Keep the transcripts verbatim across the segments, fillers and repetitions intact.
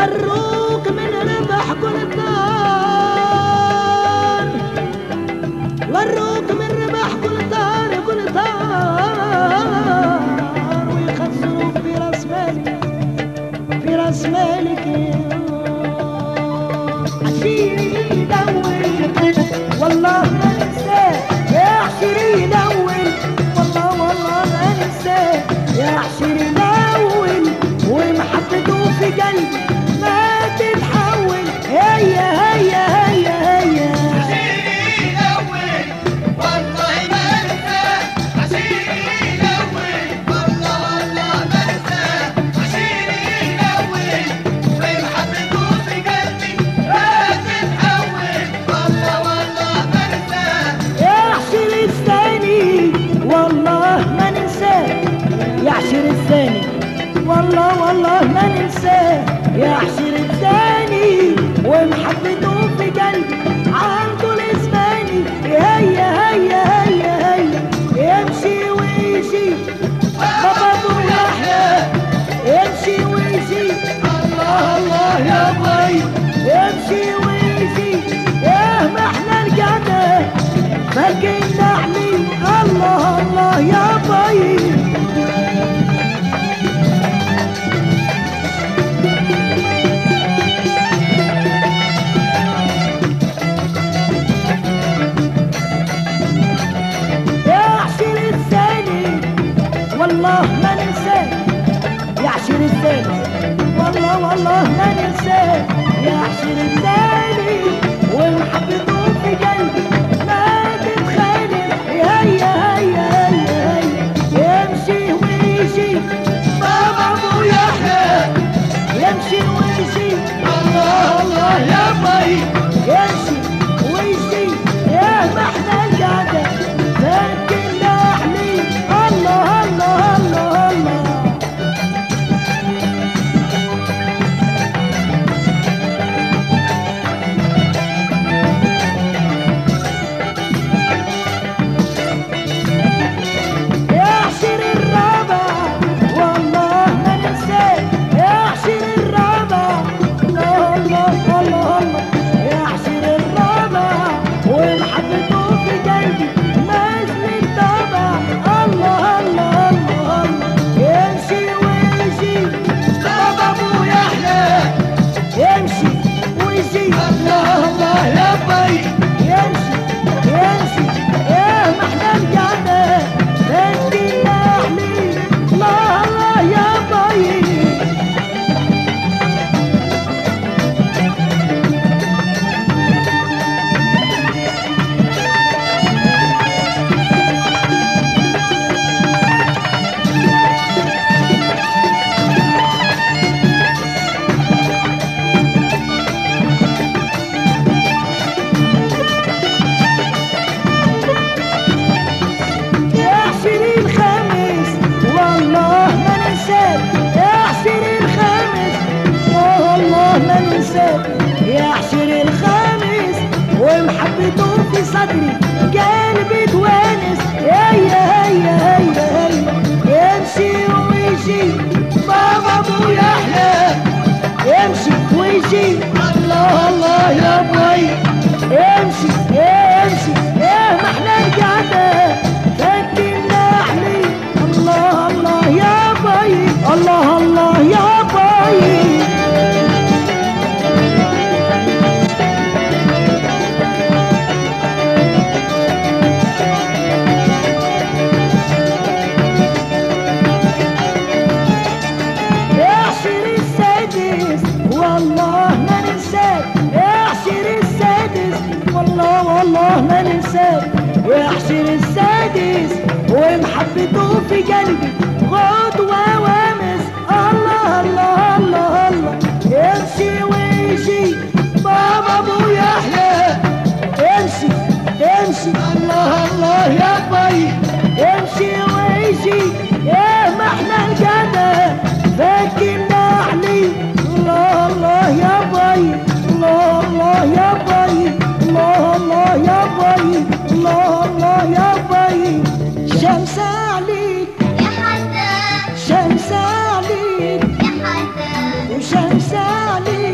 وروك من ربح كل دار، وروك من ربح كل دار كل دار، ويخسروك في راس مالك في راس مالك. عشرين اول والله ما ننساه يا عشرين اول، والله والله ما ننساه يا عشرين اول، ومحبته في قلبي ما تتحول. هيا هيا هيا هيا عشرين اول والله ما ننساه، عشرين اول والله والله ما ننساه، عشرين اول ومحبته في قلبي ما تتحول، والله والله ما ننساه. يا عشر الثاني والله ما ننساه يا عشر الثاني، والله والله ما ننساه يا عشر الثاني، ومحبته في قلبي عن طول زماني. هيا هيا هيا هيا يمشي ويجي بابا ابو يحيى، يمشي ويجي الله الله يا باي، يمشي ويجي يا ما احنا القعده فكنا علي الله الله يا باي. والله ما ننساه يا عشر الثاني، والله والله ما ننساه يا عشر الثاني، ومحبته في قلبي ما تتخيل. هيا هيا هيا هيا يمشي ويجي بابا ابو يحيى، يمشي ويجي الله الله يا باي، يمشي ويجي يا ما احنا القعده فكنا علي الله الله الله الله. يا عشر الرابع والله ما ننساه يا عشر الرابع الله الله الله الله يا عشر الرابع، ومحبته في قلبي ما زلت طابع الله الله الله الله. يمشي ويجي بابا ابو يحيى، يمشي ويجي الله الله يا باي، يمشي يمشي يا ما احنا القعده فكنا علي الله الله يا باي. يا عشرين خامس والله ما ننساك يا عشرين خامس والله ما ننساك يا عشرين خامس، ومحبته في صدري قلبي توانس. هيا هيا هيا هيا يمشي ويجي بابا ابو يحيى، يمشي ويجي الله الله يا باي، يمشي يمشي يا ما احنا القعده فكنا علي الله الله يا باي، الله الله يا باي. يا عشر السادس والله ما ننساك يا عشر السادس، والله والله ما ننساك يا عشر السادس، ومحبته في قلبي غدوة وامس الله الله الله الله. يمشي ويجي بابا ابو يحيى، يمشي يمشي الله الله يا باي، يمشي ويجي يا ما احنا القعده فكنا علي الله الله يا باي، الله الله يا باي، الله الله يا باي، الله الله يا باي. شمس عليك يا حسن، شمس عليك يا حسن، وشمس عليك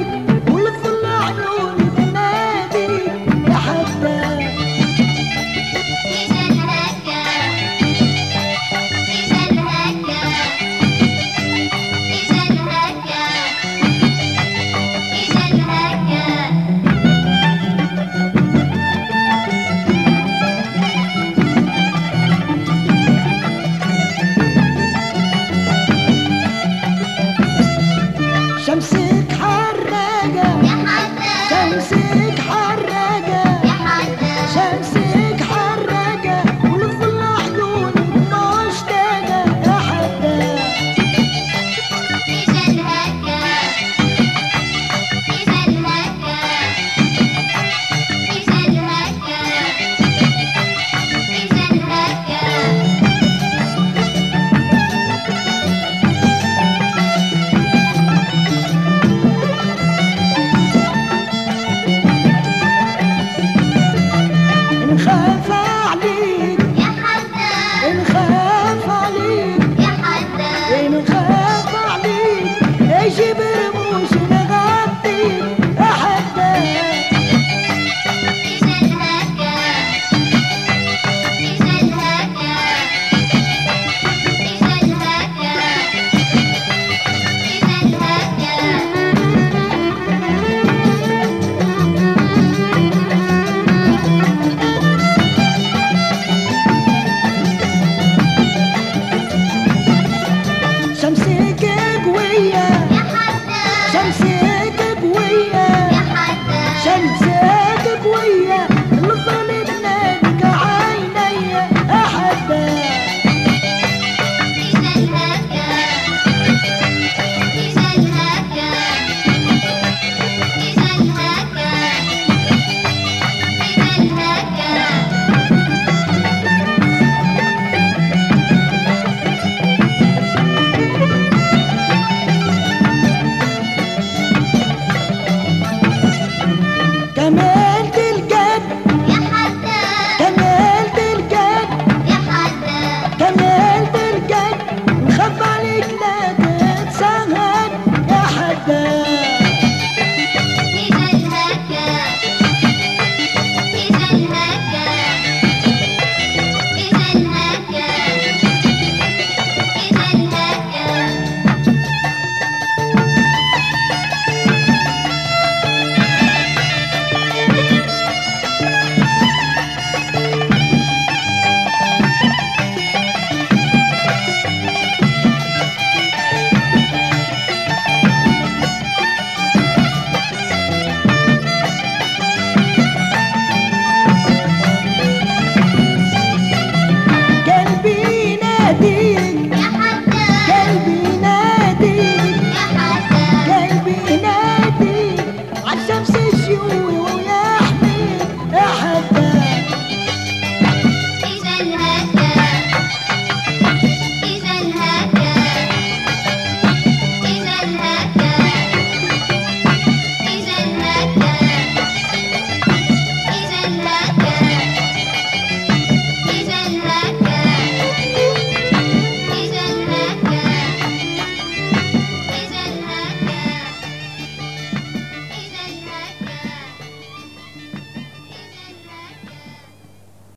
لك